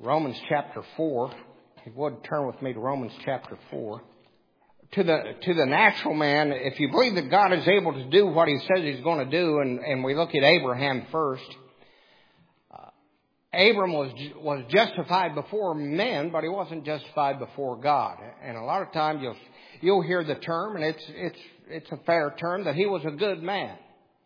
Romans chapter 4. If you would turn with me to Romans chapter 4. To the natural man, if you believe that God is able to do what He says He's going to do, and we look at Abraham first, Abram was justified before men, but he wasn't justified before God. And a lot of times you'll hear the term, and it's a fair term, that he was a good man,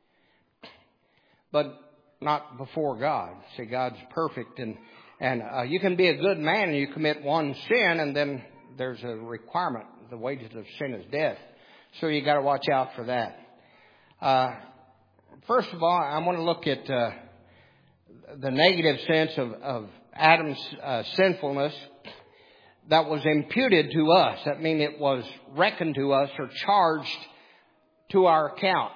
but not before God. See, God's perfect, and you can be a good man and you commit one sin, and then there's a requirement. The wages of sin is death. So you got to watch out for that. First of all, I want to look at the negative sense of Adam's sinfulness that was imputed to us. That means it was reckoned to us or charged to our account.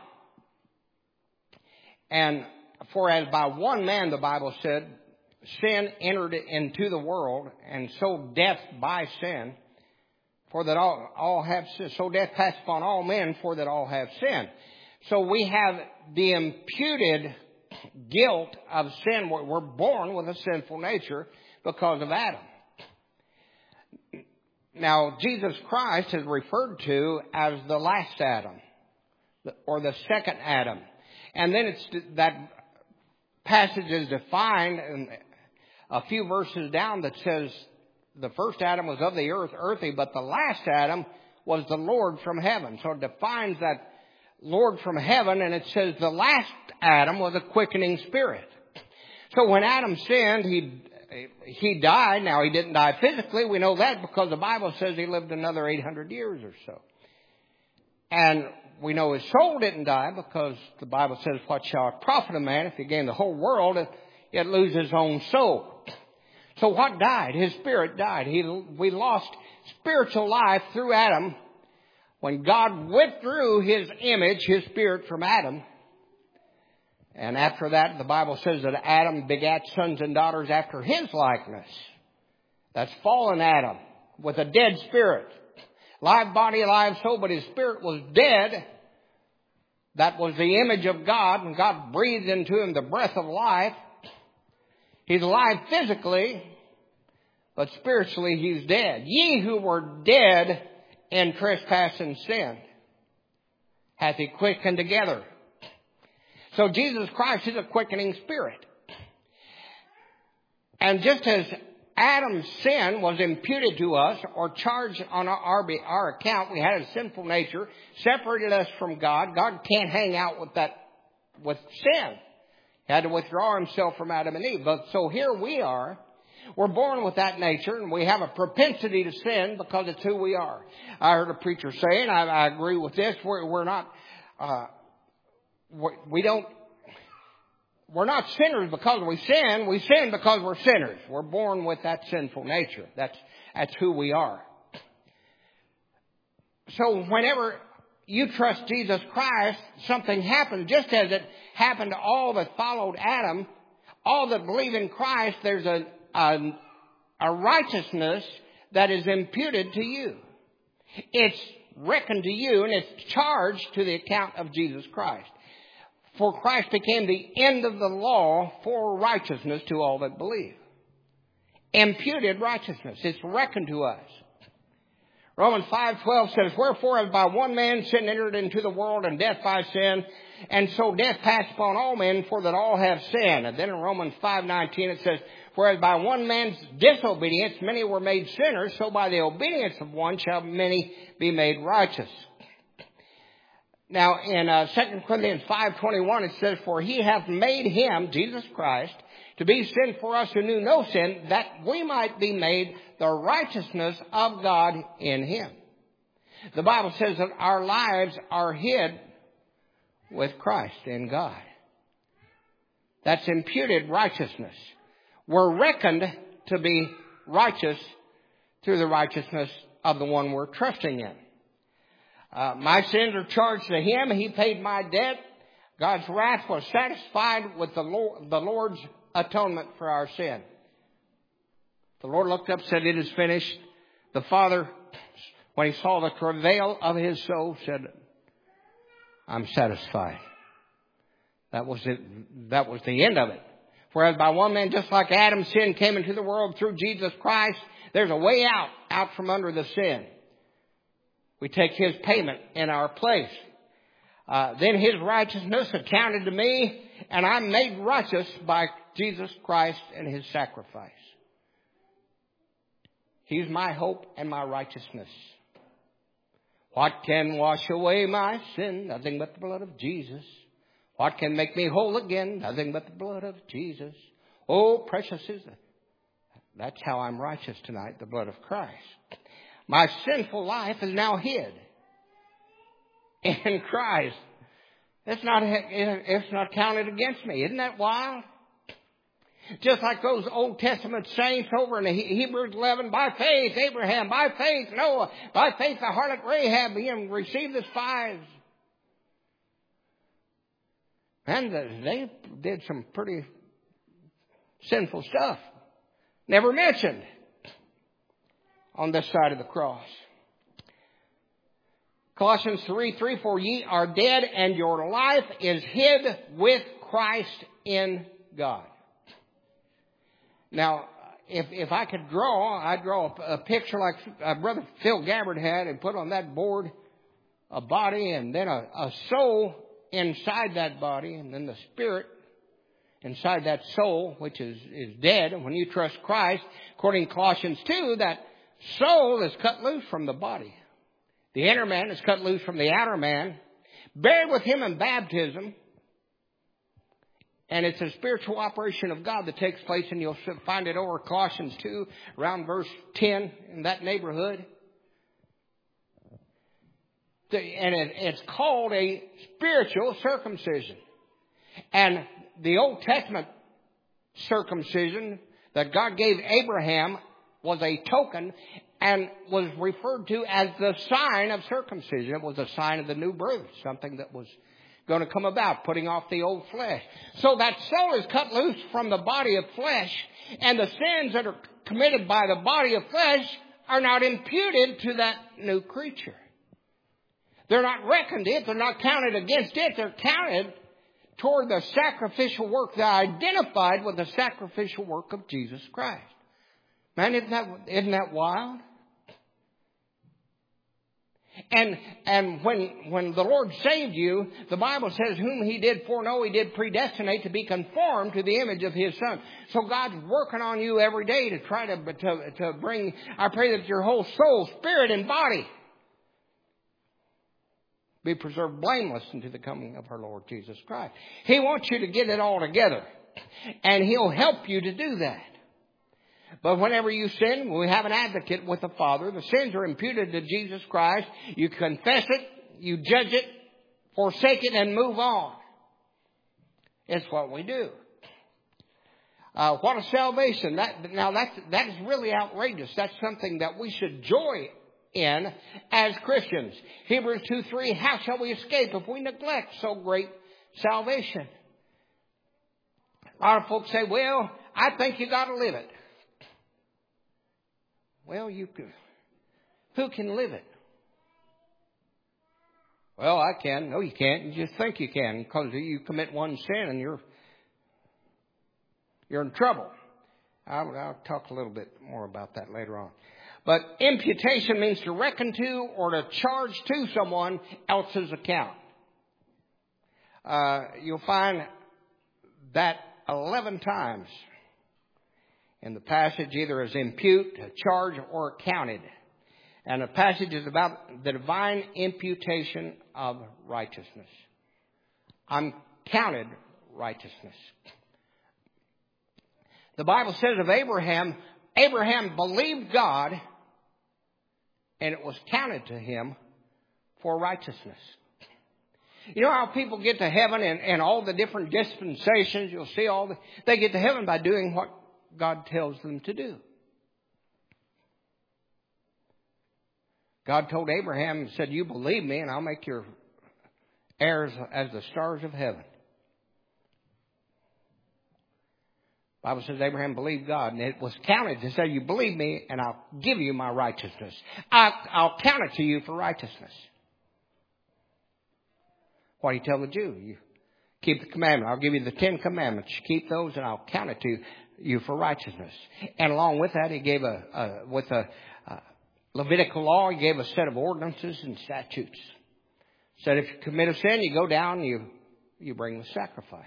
And for as by one man, the Bible said, sin entered into the world, and so death by sin, for that all have sinned. So death passed upon all men, for that all have sinned. So we have the imputed guilt of sin. We're born with a sinful nature because of Adam. Now, Jesus Christ is referred to as the last Adam, or the second Adam. And then that passage is defined in a few verses down that says the first Adam was of the earth, earthy, but the last Adam was the Lord from heaven. So it defines that Lord from heaven, and it says the last Adam was a quickening spirit. So when Adam sinned, he died. Now, he didn't die physically. We know that because the Bible says he lived another 800 years or so. And we know his soul didn't die because the Bible says, what shall it profit a man if he gain the whole world, yet lose his own soul? So what died? His spirit died. We lost spiritual life through Adam. When God withdrew His image, His spirit from Adam. And after that, the Bible says that Adam begat sons and daughters after his likeness. That's fallen Adam with a dead spirit. Live body, live soul, but his spirit was dead. That was the image of God, and God breathed into him the breath of life. He's alive physically, but spiritually he's dead. Ye who were dead in trespass and sin hath He quickened together. So Jesus Christ is a quickening spirit. And just as Adam's sin was imputed to us or charged on our account, we had a sinful nature, separated us from God. God can't hang out with sin. He had to withdraw Himself from Adam and Eve. But so here we are. We're born with that nature, and we have a propensity to sin because it's who we are. I heard a preacher say, and I agree with this, we're not sinners because we sin because we're sinners. We're born with that sinful nature. That's who we are. So whenever you trust Jesus Christ, something happens, just as it happened to all that followed Adam. All that believe in Christ, there's a righteousness that is imputed to you. It's reckoned to you, and it's charged to the account of Jesus Christ. For Christ became the end of the law for righteousness to all that believe. Imputed righteousness. It's reckoned to us. Romans 5:12 says, wherefore as by one man sin entered into the world, and death by sin, and so death passed upon all men, for that all have sinned. And then in Romans 5:19 it says, whereas by one man's disobedience many were made sinners, so by the obedience of one shall many be made righteous. Now in 2 Corinthians 5:21 it says, for He hath made Him, Jesus Christ, to be sin for us who knew no sin, that we might be made the righteousness of God in Him. The Bible says that our lives are hid with Christ in God. That's imputed righteousness. We're reckoned to be righteous through the righteousness of the one we're trusting in. My sins are charged to Him. He paid my debt. God's wrath was satisfied with the Lord's atonement for our sin. The Lord looked up and said, it is finished. The Father, when He saw the travail of His soul, said, I'm satisfied. That was it. That was the end of it. For as by one man, just like Adam's sin came into the world through Jesus Christ, there's a way out from under the sin. We take His payment in our place. Then His righteousness accounted to me, and I'm made righteous by Jesus Christ and His sacrifice. He's my hope and my righteousness. What can wash away my sin? Nothing but the blood of Jesus. What can make me whole again? Nothing but the blood of Jesus. Oh, precious is it. That's how I'm righteous tonight, the blood of Christ. My sinful life is now hid in Christ. It's not counted against me. Isn't that wild? Just like those Old Testament saints over in Hebrews 11, by faith Abraham, by faith Noah, by faith the harlot Rahab received the spies. And they did some pretty sinful stuff. Never mentioned on this side of the cross. Colossians 3:3, for ye are dead and your life is hid with Christ in God. Now, if I could draw, I'd draw a picture like Brother Phil Gabbard had and put on that board a body and then a soul inside that body, and then the spirit inside that soul, which is dead. And when you trust Christ, according to Colossians 2, that soul is cut loose from the body. The inner man is cut loose from the outer man, buried with Him in baptism. And it's a spiritual operation of God that takes place, and you'll find it over Colossians 2, around verse 10, in that neighborhood. And it's called a spiritual circumcision. And the Old Testament circumcision that God gave Abraham was a token and was referred to as the sign of circumcision. It was a sign of the new birth, something that was going to come about, putting off the old flesh. So that soul is cut loose from the body of flesh, and the sins that are committed by the body of flesh are not imputed to that new creature. They're not reckoned it. They're not counted against it. They're counted toward the sacrificial work that identified with the sacrificial work of Jesus Christ. Man, isn't that wild? And when the Lord saved you, the Bible says, whom He did foreknow, He did predestinate to be conformed to the image of His Son. So God's working on you every day to try to bring, I pray that your whole soul, spirit, and body be preserved blameless unto the coming of our Lord Jesus Christ. He wants you to get it all together, and He'll help you to do that. But whenever you sin, we have an advocate with the Father. The sins are imputed to Jesus Christ. You confess it, you judge it, forsake it, and move on. It's what we do. What a salvation. That is really outrageous. That's something that we should joy in as Christians. Hebrews 2:3, how shall we escape if we neglect so great salvation? A lot of folks say, well, I think you got to live it. Well, who can live it? Well, I can. No, you can't. You just think you can, because you commit one sin and you're in trouble. I'll talk a little bit more about that later on. But imputation means to reckon to or to charge to someone else's account. You'll find that 11 times in the passage, either as impute, charge, or counted. And the passage is about the divine imputation of righteousness. I'm counted righteousness. The Bible says of Abraham believed God, and it was counted to him for righteousness. You know how people get to heaven and all the different dispensations, you'll see they get to heaven by doing what God tells them to do. God told Abraham, said, you believe me and I'll make your heirs as the stars of heaven. The Bible says Abraham believed God, and it was counted to say, you believe me and I'll give you my righteousness. I'll count it to you for righteousness. What did He tell the Jew? Keep the commandment. I'll give you the 10 commandments. Keep those and I'll count it to you for righteousness. And along with that, he gave with the Levitical law, he gave a set of ordinances and statutes. Said if you commit a sin, you go down, you bring the sacrifice.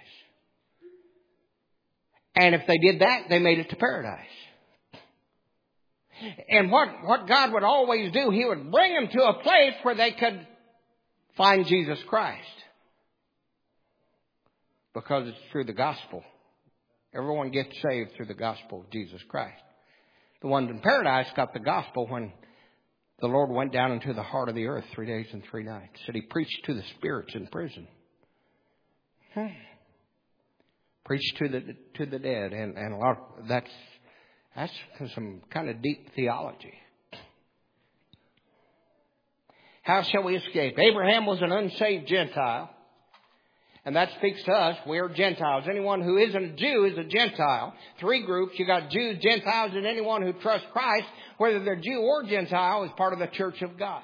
And if they did that, they made it to paradise. And what God would always do, he would bring them to a place where they could find Jesus Christ. Because it's through the gospel. Everyone gets saved through the gospel of Jesus Christ. The ones in paradise got the gospel when the Lord went down into the heart of the earth 3 days and 3 nights. Said he preached to the spirits in prison. Preached to the dead. And a lot of, that's some kind of deep theology. How shall we escape? Abraham was an unsaved Gentile. And that speaks to us. We're Gentiles. Anyone who isn't a Jew is a Gentile. 3 groups. You got Jews, Gentiles, and anyone who trusts Christ, whether they're Jew or Gentile, is part of the church of God.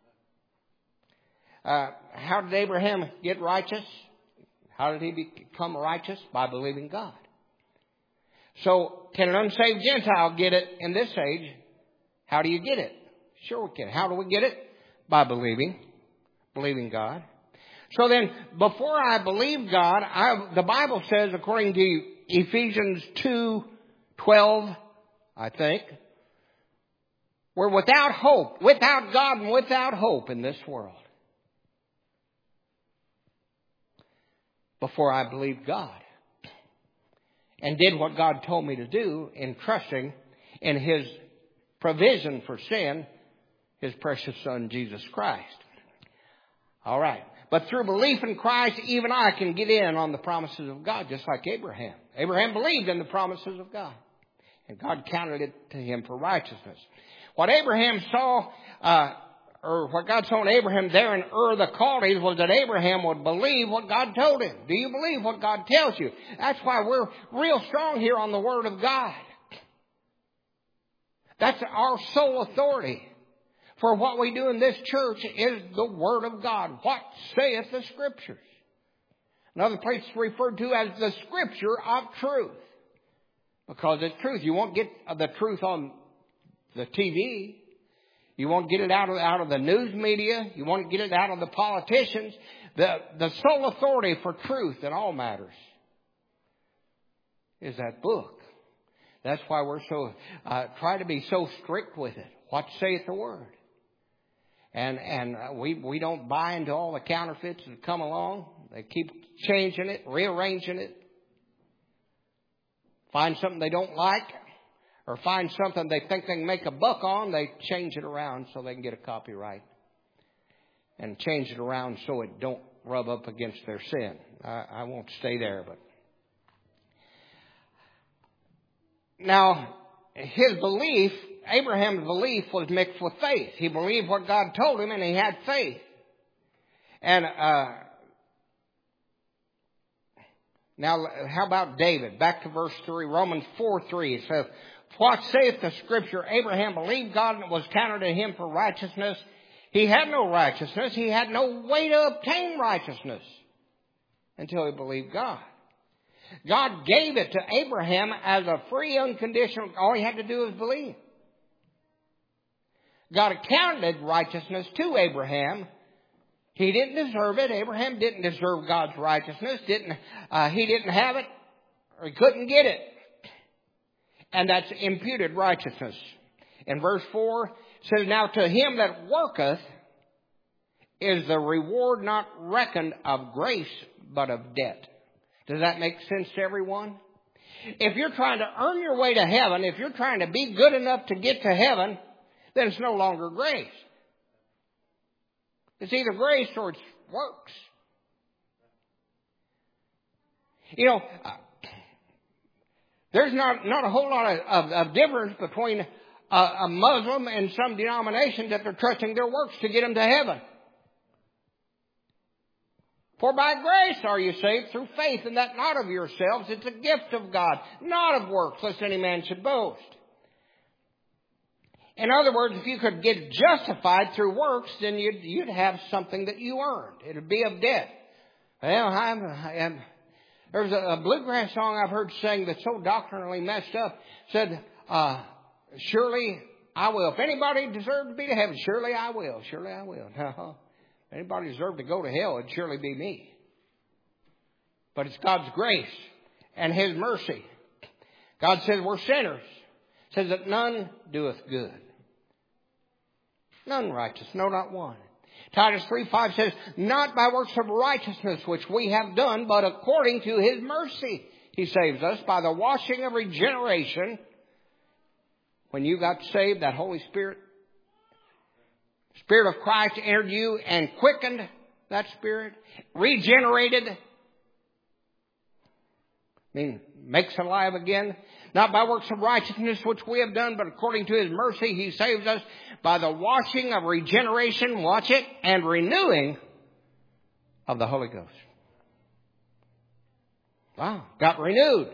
How did Abraham get righteous? How did he become righteous? By believing God. So, can an unsaved Gentile get it in this age? How do you get it? Sure we can. How do we get it? By believing God. So then, before I believe God, the Bible says, according to Ephesians 2:12, I think, we're without hope, without God and without hope in this world. Before I believed God and did what God told me to do in trusting in His provision for sin, His precious Son, Jesus Christ. All right. But through belief in Christ, even I can get in on the promises of God, just like Abraham. Abraham believed in the promises of God. And God counted it to him for righteousness. What Abraham saw, or what God saw in Abraham there in Ur the Chaldees, was that Abraham would believe what God told him. Do you believe what God tells you? That's why we're real strong here on the Word of God. That's our sole authority. For what we do in this church is the Word of God. What saith the Scriptures? Another place referred to as the Scripture of truth. Because it's truth. You won't get the truth on the TV. You won't get it out of the news media. You won't get it out of the politicians. The sole authority for truth in all matters is that book. That's why we're so try to be so strict with it. What saith the Word? And we don't buy into all the counterfeits that come along. They keep changing it, rearranging it. Find something they don't like, or find something they think they can make a buck on, they change it around so they can get a copyright. And change it around so it don't rub up against their sin. I won't stay there, but now his belief, Abraham's belief, was mixed with faith. He believed what God told him and he had faith. And now how about David? Back to verse 3, Romans 4:3. It says, what saith the Scripture? Abraham believed God and it was counted to him for righteousness. He had no righteousness. He had no way to obtain righteousness until he believed God. God gave it to Abraham as a free, unconditional. All he had to do was believe. God accounted righteousness to Abraham. He didn't deserve it. Abraham didn't deserve God's righteousness. He didn't have it, or he couldn't get it. And that's imputed righteousness. In verse 4, it says, now to him that worketh is the reward not reckoned of grace, but of debt. Does that make sense to everyone? If you're trying to earn your way to heaven, if you're trying to be good enough to get to heaven, then it's no longer grace. It's either grace or it's works. You know, there's not a whole lot of difference between a Muslim and some denomination that they're trusting their works to get them to heaven. For by grace are you saved through faith, and that not of yourselves. It's a gift of God, not of works, lest any man should boast. In other words, if you could get justified through works, then you'd have something that you earned. It would be of debt. Well, there's a bluegrass song I've heard sing that's so doctrinally messed up. Said, surely I will. If anybody deserves to be to heaven, surely I will. Surely I will. No. If anybody deserves to go to hell, it'd surely be me. But it's God's grace and His mercy. God says we're sinners. Says that none doeth good. None righteous, no, not one. Titus 3:5 says, not by works of righteousness which we have done, but according to His mercy He saves us by the washing of regeneration. When you got saved, that Holy Spirit, Spirit of Christ entered you and quickened that spirit, regenerated, makes alive again. Not by works of righteousness which we have done, but according to His mercy He saves us by the washing of regeneration, watch it, and renewing of the Holy Ghost. Wow, got renewed.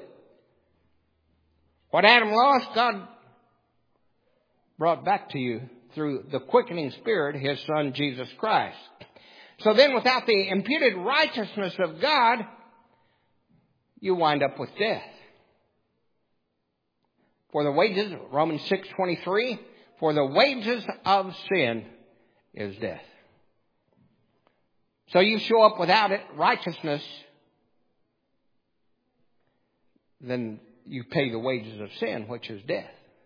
What Adam lost, God brought back to you through the quickening Spirit, His Son, Jesus Christ. So then without the imputed righteousness of God, you wind up with death. For the wages, Romans 6:23, for the wages of sin is death. So you show up without it, righteousness, then you pay the wages of sin, which is death.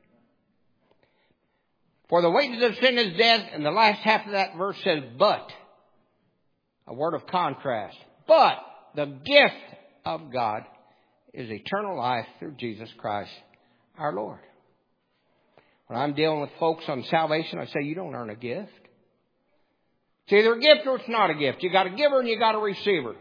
For the wages of sin is death, and the last half of that verse says, but, a word of contrast, but the gift of God is eternal life through Jesus Christ our Lord. When I'm dealing with folks on salvation, I say, you don't earn a gift. It's either a gift or it's not a gift. You got a giver and you got a receiver.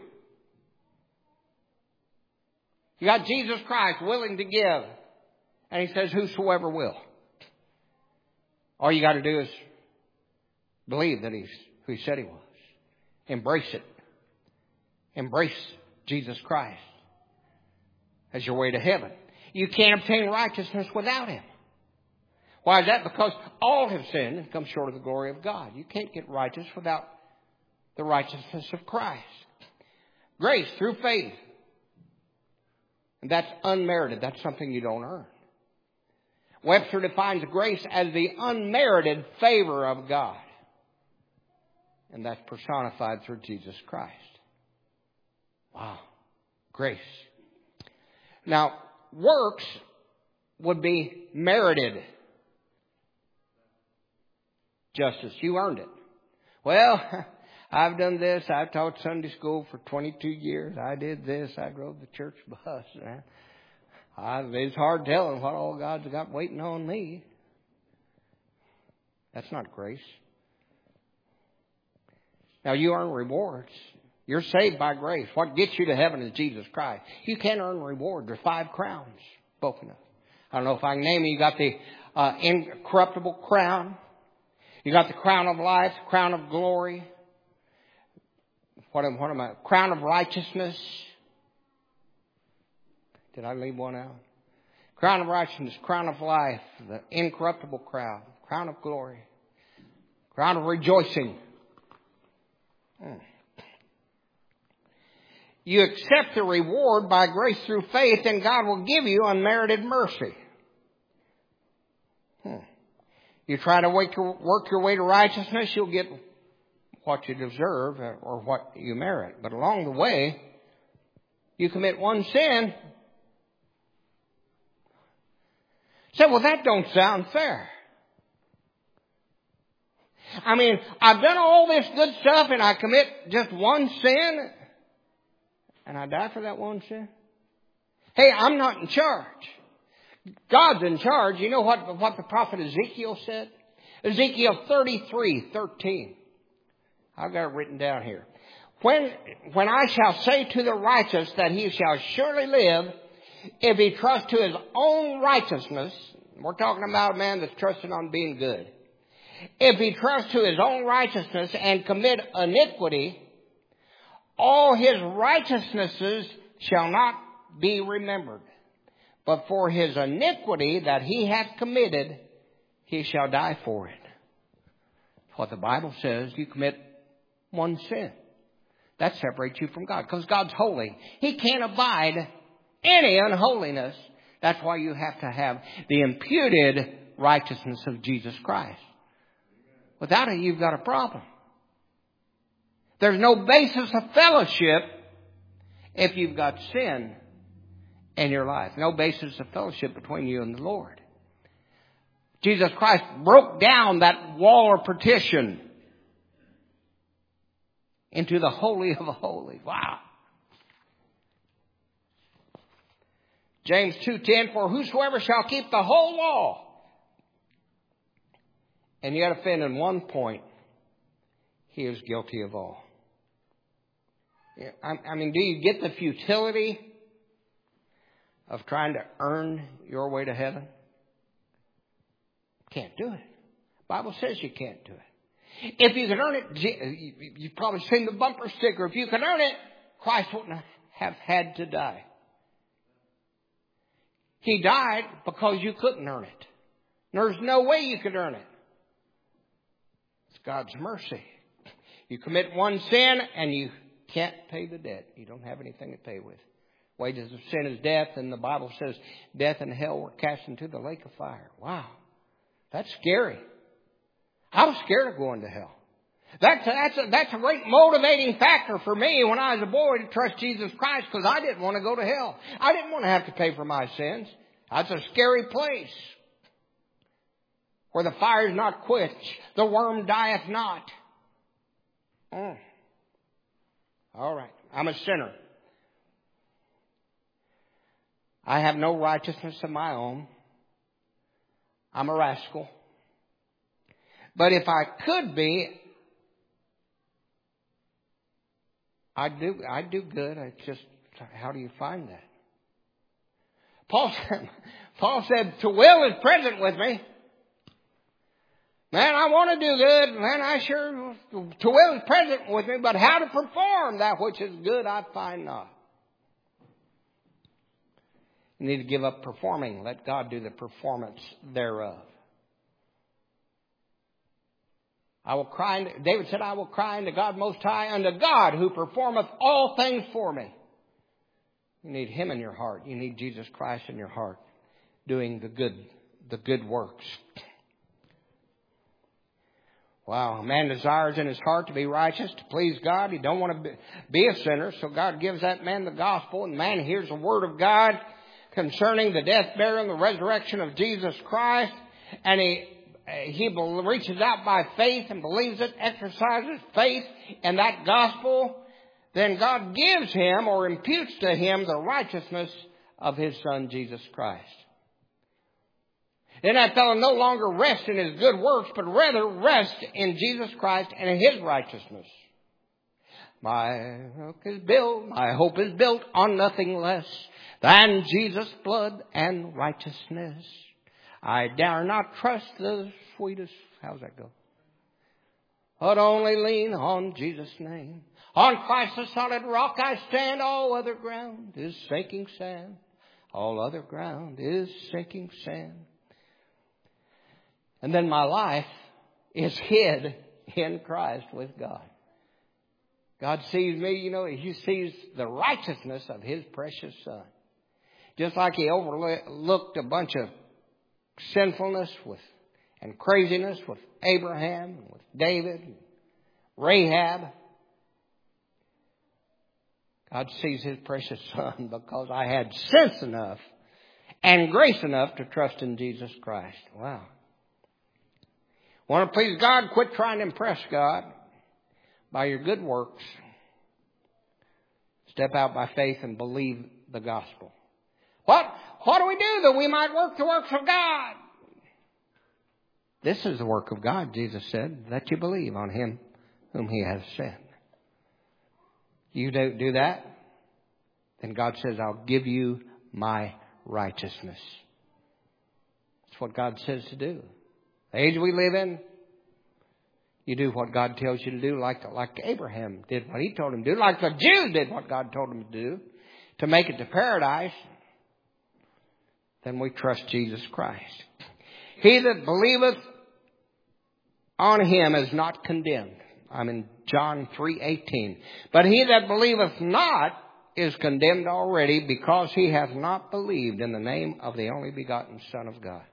You got Jesus Christ willing to give. And He says, whosoever will. All you got to do is believe that He's who He said He was. Embrace it. Embrace Jesus Christ as your way to heaven. You can't obtain righteousness without Him. Why is that? Because all have sinned and come short of the glory of God. You can't get righteous without the righteousness of Christ. Grace through faith. And that's unmerited. That's something you don't earn. Webster defines grace as the unmerited favor of God. And that's personified through Jesus Christ. Wow. Grace. Now, works would be merited justice. You earned it. Well, I've done this. I've taught Sunday school for 22 years. I did this. I drove the church bus. It's hard telling what all God's got waiting on me. That's not grace. Now, you earn rewards. You're saved by grace. What gets you to heaven is Jesus Christ. You can't earn rewards. There's 5 crowns spoken of. I don't know if I can name it. You got the incorruptible crown. You got the crown of life, crown of glory. What am I? Crown of righteousness. Did I leave one out? Crown of righteousness, crown of life, the incorruptible crown, crown of glory, crown of rejoicing. You accept the reward by grace through faith, and God will give you unmerited mercy. You try to work your way to righteousness, you'll get what you deserve or what you merit. But along the way, you commit one sin. Say, well, that don't sound fair. I mean, I've done all this good stuff and I commit just one sin and I die for that one sin. Hey, I'm not in charge. God's in charge. You know what the prophet Ezekiel said? Ezekiel 33:13. I've got it written down here. When I shall say to the righteous that he shall surely live, if he trusts to his own righteousness, we're talking about a man that's trusting on being good. If he trusts to his own righteousness and commit iniquity, all his righteousnesses shall not be remembered. But for his iniquity that he hath committed, he shall die for it. What the Bible says, you commit one sin. That separates you from God because God's holy. He can't abide any unholiness. That's why you have to have the imputed righteousness of Jesus Christ. Without it, you've got a problem. There's no basis of fellowship if you've got sin in your life. No basis of fellowship between you and the Lord. Jesus Christ broke down that wall of partition into the Holy of Holies. Wow. James 2:10, for whosoever shall keep the whole law and yet offend in one point, he is guilty of all. I mean, do you get the futility of trying to earn your way to heaven? Can't do it. The Bible says you can't do it. If you could earn it, you've probably seen the bumper sticker. If you could earn it, Christ wouldn't have had to die. He died because you couldn't earn it. There's no way you could earn it. It's God's mercy. You commit one sin and you can't pay the debt. You don't have anything to pay with. Wages of sin is death, and the Bible says death and hell were cast into the lake of fire. Wow. That's scary. I was scared of going to hell. That's a great motivating factor for me when I was a boy to trust Jesus Christ, because I didn't want to go to hell. I didn't want to have to pay for my sins. That's a scary place where the fire is not quenched, the worm dieth not. All right, I'm a sinner. I have no righteousness of my own. I'm a rascal. But if I could be, I'd do good. It's just, how do you find that? Paul said, to will is present with me. Man, I want to do good. Man, I sure, to will is present with me. But how to perform that which is good, I find not. You need to give up performing. Let God do the performance thereof. David said, I will cry unto God Most High, unto God who performeth all things for me. You need Him in your heart. You need Jesus Christ in your heart, doing the good works. Wow, a man desires in his heart to be righteous, to please God. He don't want to be a sinner, so God gives that man the gospel, and man hears the word of God concerning the death, burial, and the resurrection of Jesus Christ, and he reaches out by faith and believes it, exercises faith in that gospel, then God gives him or imputes to him the righteousness of His Son, Jesus Christ. Then that fellow no longer rests in his good works, but rather rests in Jesus Christ and in His righteousness. My hope is built on nothing less than Jesus' blood and righteousness. I dare not trust the sweetest, how's that go? But only lean on Jesus' name. On Christ the solid rock I stand, all other ground is sinking sand. All other ground is sinking sand. And then my life is hid in Christ with God. God sees me, He sees the righteousness of His precious Son. Just like He overlooked a bunch of sinfulness and craziness with Abraham, with David, and Rahab. God sees His precious Son because I had sense enough and grace enough to trust in Jesus Christ. Wow. Want to please God? Quit trying to impress God by your good works. Step out by faith and believe the gospel. What do we do that we might work the works of God? This is the work of God, Jesus said, that you believe on Him whom He has sent. You don't do that, then God says, I'll give you my righteousness. That's what God says to do. The age we live in, you do what God tells you to do, like Abraham did what He told him to do, like the Jews did what God told them to do, to make it to paradise. Then we trust Jesus Christ. He that believeth on Him is not condemned. I'm in John 3:18. But he that believeth not is condemned already, because he hath not believed in the name of the only begotten Son of God.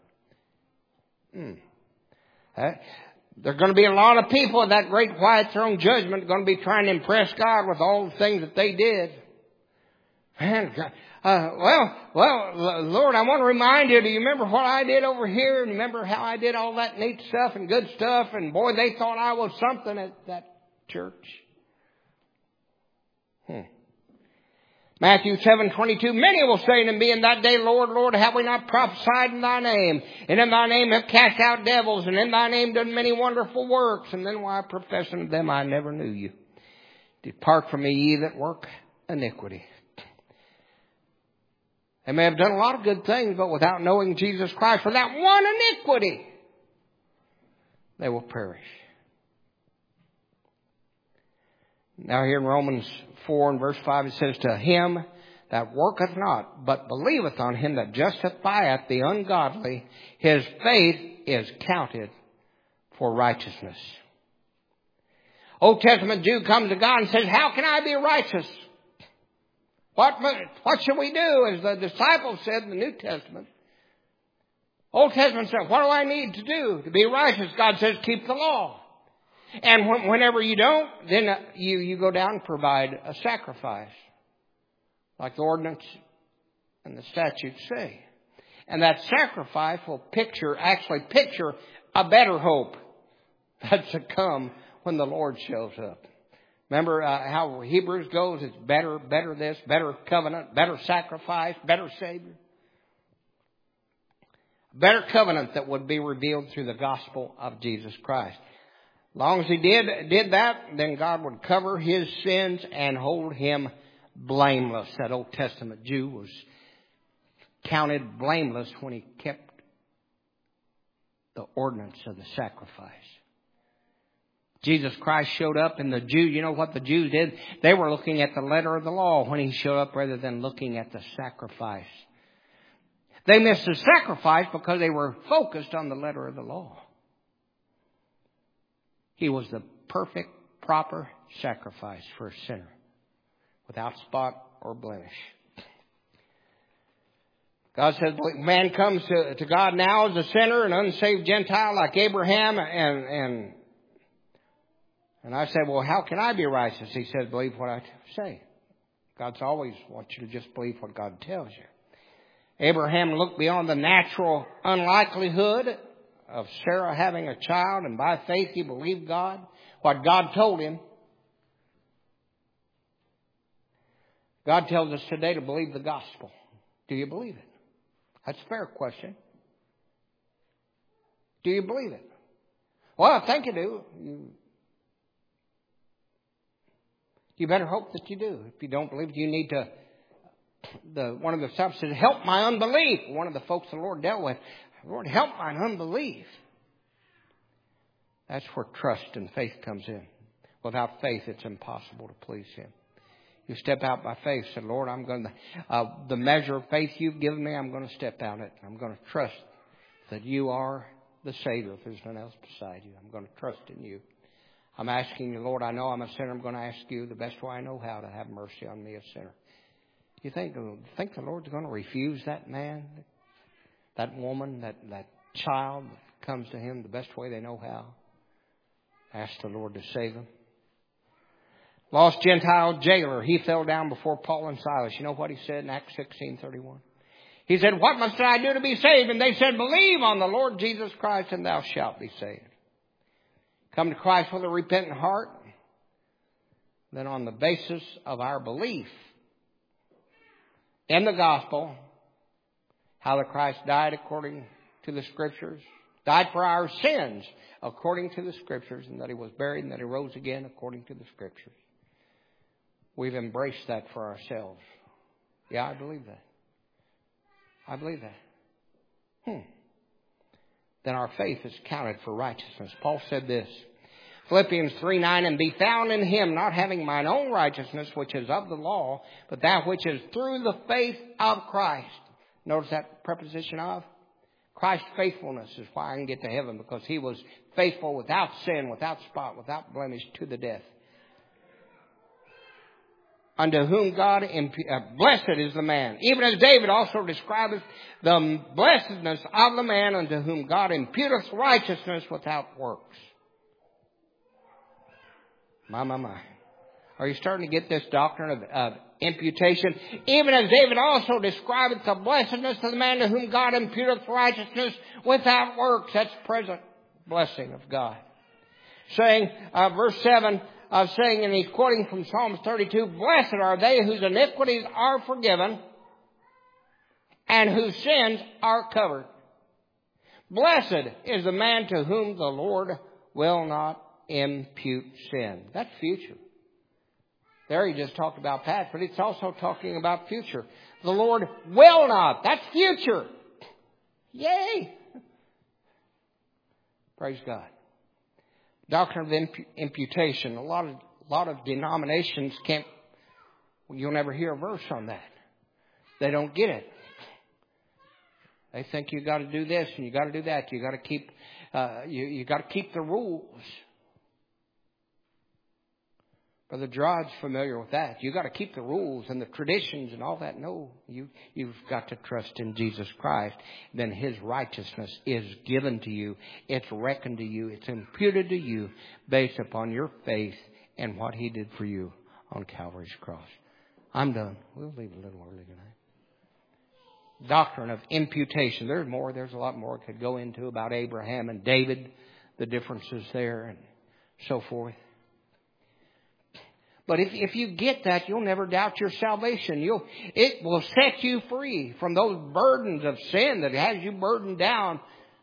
There are going to be a lot of people at that great white throne judgment going to be trying to impress God with all the things that they did. Man, Lord, I want to remind you, do you remember what I did over here? And remember how I did all that neat stuff and good stuff? And boy, they thought I was something at that church. Matthew 7:22, many will say to me in that day, Lord, Lord, have we not prophesied in thy name? And in thy name have cast out devils, and in thy name done many wonderful works. And then will I profess unto them, I never knew you. Depart from me, ye that work iniquity. They may have done a lot of good things, but without knowing Jesus Christ, for that one iniquity, they will perish. Now here in Romans 4 and verse 5 it says, to him that worketh not, but believeth on him that justifieth the ungodly, his faith is counted for righteousness. Old Testament Jew comes to God and says, how can I be righteous? What should we do? As the disciples said in the New Testament. Old Testament said, what do I need to do to be righteous? God says, keep the law. And whenever you don't, then you go down and provide a sacrifice, like the ordinance and the statutes say. And that sacrifice will picture a better hope that's to come when the Lord shows up. Remember how Hebrews goes? It's better this, better covenant, better sacrifice, better Savior. Better covenant that would be revealed through the gospel of Jesus Christ. As long as he did that, then God would cover his sins and hold him blameless. That Old Testament Jew was counted blameless when he kept the ordinance of the sacrifice. Jesus Christ showed up, and the Jews, you know what the Jews did? They were looking at the letter of the law when he showed up rather than looking at the sacrifice. They missed the sacrifice because they were focused on the letter of the law. He was the perfect, proper sacrifice for a sinner, without spot or blemish. God says, man comes to God now as a sinner, an unsaved Gentile like Abraham, and I said, well, how can I be righteous? He said, believe what I say. God's always wants you to just believe what God tells you. Abraham looked beyond the natural unlikelihood of Sarah having a child, and by faith he believed God, what God told him. God tells us today to believe the gospel. Do you believe it? That's a fair question. Do you believe it? Well, I think you do. You better hope that you do. If you don't believe it, you need to. One of the subs said, help my unbelief. One of the folks the Lord dealt with, Lord, help my unbelief. That's where trust and faith comes in. Without faith, it's impossible to please him. You step out by faith. Say, Lord, I'm going to, the measure of faith you've given me, I'm going to step out it. I'm going to trust that you are the Savior. If there's none else beside you, I'm going to trust in you. I'm asking you, Lord, I know I'm a sinner. I'm going to ask you the best way I know how to have mercy on me, a sinner. You think the Lord's going to refuse that man, that woman, that child that comes to him the best way they know how? Ask the Lord to save him. Lost Gentile jailer, he fell down before Paul and Silas. You know what he said in Acts 16:31? He said, what must I do to be saved? And they said, believe on the Lord Jesus Christ and thou shalt be saved. Come to Christ with a repentant heart. Then on the basis of our belief in the gospel, how that Christ died according to the Scriptures, died for our sins according to the Scriptures, and that he was buried and that he rose again according to the Scriptures. We've embraced that for ourselves. Yeah, I believe that. I believe that. Then our faith is counted for righteousness. Paul said this, Philippians 3:9, and be found in him, not having mine own righteousness, which is of the law, but that which is through the faith of Christ. Notice that preposition of. Christ's faithfulness is why I can get to heaven, because He was faithful without sin, without spot, without blemish to the death. Unto whom God, blessed is the man. Even as David also describeth the blessedness of the man unto whom God imputeth righteousness without works. My. Are you starting to get this doctrine of imputation? Even as David also describeth the blessedness of the man to whom God imputeth righteousness without works. That's present blessing of God. Saying, verse 7, saying, and he's quoting from Psalms 32, blessed are they whose iniquities are forgiven and whose sins are covered. Blessed is the man to whom the Lord will not impute sin. That's future. There he just talked about past, but it's also talking about future. The Lord will not. That's future. Yay! Praise God. Doctrine of imputation. A lot of denominations can't. You'll never hear a verse on that. They don't get it. They think you got to do this and you got to do that. You got to keep. You got to keep the rules. Brother Gerard's familiar with that. You got to keep the rules and the traditions and all that. No, you've got to trust in Jesus Christ. Then His righteousness is given to you. It's reckoned to you. It's imputed to you based upon your faith and what He did for you on Calvary's cross. I'm done. We'll leave a little early tonight. Doctrine of imputation. There's more. There's a lot more I could go into about Abraham and David, the differences there and so forth. But if you get that, you'll never doubt your salvation. It will set you free from those burdens of sin that has you burdened down.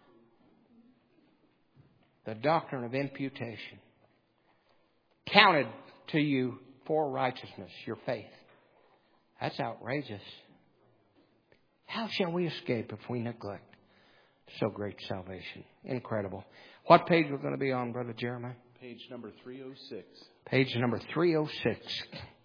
The doctrine of imputation. Counted to you for righteousness, your faith. That's outrageous. How shall we escape if we neglect so great salvation? Incredible. What page we're going to be on, Brother Jeremiah? Page number 306. Page number 306.